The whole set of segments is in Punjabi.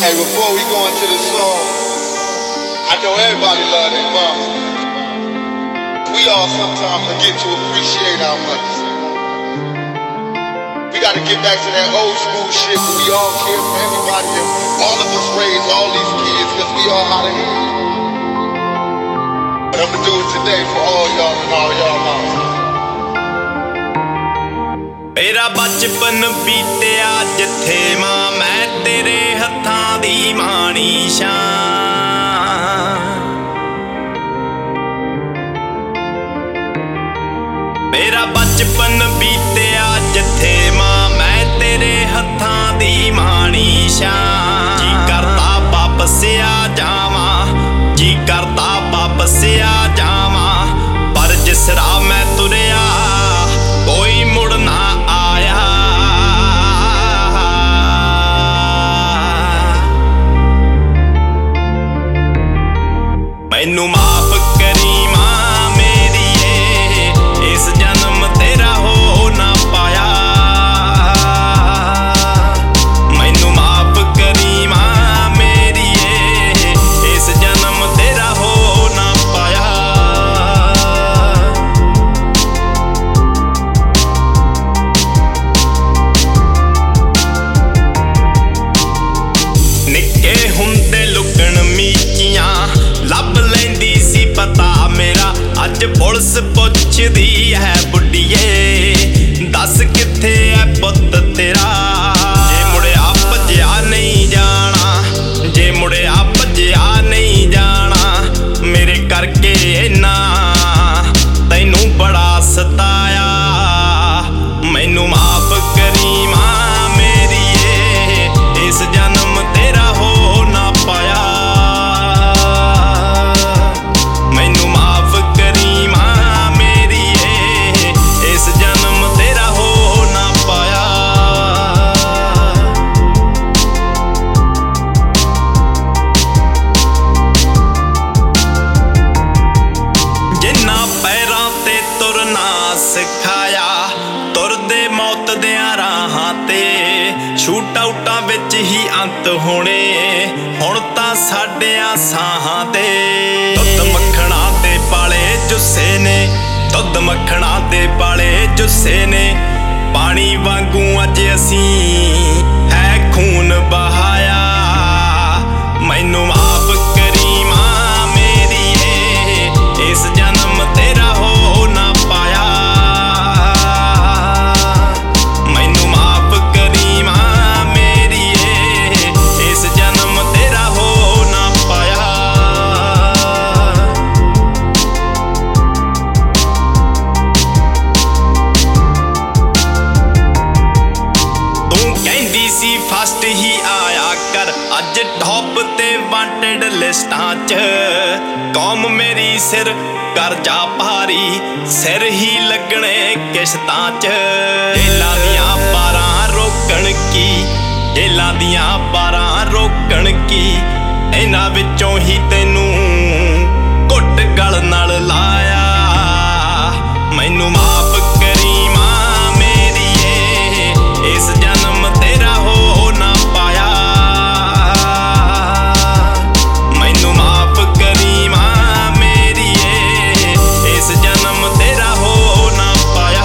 Hey, before we go into the song, I know everybody love their mama. We all sometimes forget to appreciate our mothers. We gotta get back to that old school shit where we all care for everybody and all of us raise all these kids because we all out of here. But I'ma do it today for all y'all and all y'all mamas. ਮੇਰਾ ਬਚਪਨ ਬੀਤਿਆ ਜਿੱਥੇ ਮਾਂ ਮੈਂ ਤੇਰੇ ਹੱਥਾਂ ਦੀ ਮਾਣੀ ਸ਼ਾਂ। ਮੇਰਾ ਬਚਪਨ ਬੀਤਿਆ ਜਿੱਥੇ ਮਾਂ ਮੈਂ ਤੇਰੇ ਹੱਥਾਂ ਦੀ ਮਾਣੀ ਸ਼ਾਂ। ਜੀ ਕਰਦਾ ਵਾਪਸ ਆ ਜਾਵਾਂ, ਜੀ ਕਰਦਾ ਵਾਪਸ ਆ ਜਾਵਾਂ, ਪਰ ਜਿਸ ਰਾਹ ਮੈਂ ਤੁਰਿਆ ਕੋਈ ਮੁੜ ਨਾ ਆਇਆ। ਮੈਨੂੰ ਮਾਫ ਕਰੀ ਮਾਂ ਮੇਰੀਏ, ਇਸ ਜਨਮ ਤੇਰਾ ਹੋ ਨਾ ਪਾਇਆ। ਮੈਨੂੰ ਮਾਫ ਕਰੀ ਮਾਂ ਮੇਰੀਏ, ਇਸ ਜਨਮ ਤੇਰਾ ਹੋ ਨਾ ਪਾਇਆ। ਨਿੱਕੇ ਹੁੰਦੇ ਲੁਕਣ ਮੀਚੀਆਂ ਲੱਭ ਲੈਂਦੀ ਸੀ ਪਤਾ ਮੇਰਾ, ਅੱਜ ਪੁਲਿਸ ਪੁੱਛਦੀ ਹੈ ਬੁੱਢੀਏ, ਦੱਸ ਕਿੱਥੇ ਐ ਪੁੱਤ ਤੇਰਾ। ਜੇ ਮੁੜਿਆ ਭੱਜਿਆ ਨਹੀਂ ਜਾਣਾ, ਜੇ ਮੁੜਿਆ ਭੱਜਿਆ ਨਹੀਂ ਜਾਣਾ, ਮੇਰੇ ਕਰਕੇ ਇੰਨਾ ਤੈਨੂੰ ਬੜਾ ਸਤਾਇਆ। ਮੈਨੂੰ ਮਾਫ ਕਰੀ ਮਾਂ ਮੇਰੀਏ, ਇਸ ਜਨਮ ਤੇਰਾ ਹੋ ਨਾ ਪਾਇਆ। ਮੈਨੂੰ ਮਾਫ ਕਰੀ ਮਾਂ ਮੇਰੀਏ, ਇਸ ਜਨਮ ਤੇਰਾ ਹੋ ਨਾ ਪਾਇਆ। ਜਿੰਨਾ ਪੈਰਾਂ ਤੇ ਤੁਰਨਾ ਸਿਖਾਇਆ, ਤੁਰਦੇ ਮੌਤ ਦਿਆਂ ਰਾਹਾਂ ਤੇ, ਸ਼ੂਟ ਆਊਟਾਂ ਵਿੱਚ ਹੀ ਅੰਤ ਹੋਣੇ ਹੁਣ ਤਾਂ ਸਾਡਿਆਂ ਸਾਹਾਂ ਤੇ। ਦੁੱਧ ਮੱਖਣਾ ਤੇ ਪਾਲੇ ਜੁੱਸੇ ਨੇ, ਦੁੱਧ ਮੱਖਣਾ ਤੇ ਪਾਲੇ ਜੁੱਸੇ ਨੇ, ਪਾਣੀ ਵਾਂਗੂ ਅੱਜ ਅਸੀਂ ਹੈ ਖੂਨ ਬਹਾਇਆ। ਮੈਨੂੰ ਮਾਫ ਕਰੀ ਮਾਂ ਮੇਰੀਏ, ਇਸ ਜਨਮ ਤੇਰਾ ਹੋ ਨਾ ਪਾਇਆ। ਮੈਨੂੰ ਮਾਫ ਕਰੀ ਮਾਂ ਮੇਰੀਏ, ਇਸ ਜਨਮ ਤੇਰਾ ਹੋ ਨਾ ਪਾਇਆ। ਤੂੰ ਕਹਿੰਦੀ ਸੀ ਫਸਟ ਹੀ ਆਇਆ ਕਰ, ਅੱਜ ਟੌਪ ਤੇ ਵਾਂਟਡ ਲਿਸਟਾਂ 'ਚ। ਕੌਮ ਮੇਰੀ ਸਿਰ ਕਰਜ਼ਾ ਭਾਰੀ, ਸਿਰ ਹੀ ਲੱਗਣੇ ਕਿਸ਼ਤਾਂ 'ਚ। ਜੇਲਾਂ ਦੀਆਂ ਬਾਰਾਂ ਰੋਕਣ ਕੀ, ਜੇਲਾਂ ਦੀਆਂ ਬਾਰਾਂ ਰੋਕਣ ਕੀ, ਇਹਨਾਂ ਵਿੱਚੋਂ ਹੀ ਤੈਨੂੰ ਘੁੱਟ ਗਲ ਨਾਲ ਲਾਇਆ। ਮੈਨੂੰ ਮਾਫ ਕਰੀ ਮਾਂ ਮੇਰੀਏ, ਇਸ ਜਨਮ ਤੇਰਾ ਹੋ ਨਾ ਪਾਇਆ। ਮੈਨੂੰ ਮਾਫ ਕਰੀ ਮਾਂ ਮੇਰੀਏ, ਇਸ ਜਨਮ ਤੇਰਾ ਹੋ ਨਾ ਪਾਇਆ।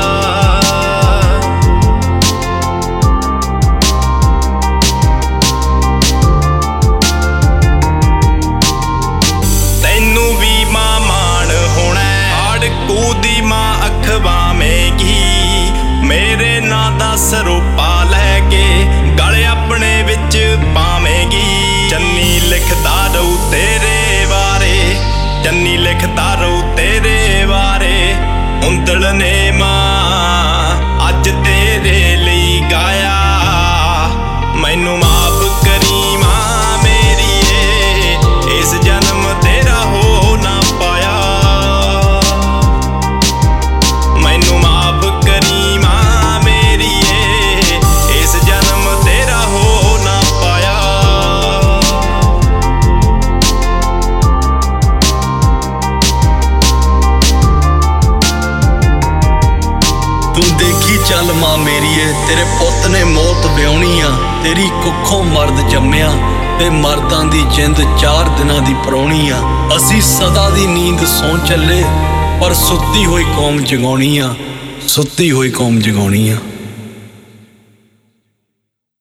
ਤੈਨੂੰ ਵੀ ਮਾਂ ਮਾਣ ਹੋਣਾ, ਹਾੜਕੂ ਦੀ ਮਾਂ ਅਖਵਾਵੇਂਗੀ, ਮੇਰੇ ਨਾਂ ਦਾ ਸਰੂਪਾ ਲੈ ਕੇ ਗਲ ਆਪਣੇ ਵਿੱਚ ਪਾਵੇਂਗੀ। ਚੰਨੀ ਲਿਖਦਾ ਰਹੂ ਤੇਰੇ ਬਾਰੇ, ਚੰਨੀ ਲਿਖਦਾ ਰਹੂ ਤੇਰੇ ਬਾਰੇ, ਉਂਦਲ ਨੇ ਮਾਂ ਅੱਜ ਤੇਰੇ ਲਈ ਗਾਇਆ। ਮੈਨੂੰ ਮਾਫ ਕਰੀ ਮਾਂ ਮੇਰੀਏ, ਇਸ ਜਨਮ ਤੇਰਾ ਹੋ ਨਾ ਪਾਇਆ। ਮੈਨੂੰ ਮਾਫ ਕਰੀ ਮਾਂ ਮੇਰੀਏ, ਚੱਲ ਮਾਂ ਮੇਰੀਏ, ਤੇਰੇ ਪੁੱਤ ਨੇ ਮੌਤ ਵਿਆਹੁਣੀ ਆ। ਤੇਰੀ ਕੁੱਖੋਂ ਮਰਦ ਜੰਮਿਆ ਤੇ ਮਰਦਾਂ ਦੀ ਜਿੰਦ 4 ਦਿਨਾਂ ਦੀ ਪ੍ਰਾਹੁਣੀ ਆ। ਅਸੀਂ ਸਦਾ ਦੀ ਨੀਂਦ ਸੌਂ ਚੱਲੇ, ਪਰ ਸੁੱਤੀ ਹੋਈ ਕੌਮ ਜਗਾਉਣੀ ਆ, ਸੁੱਤੀ ਹੋਈ ਕੌਮ ਜਗਾਉਣੀ ਆ।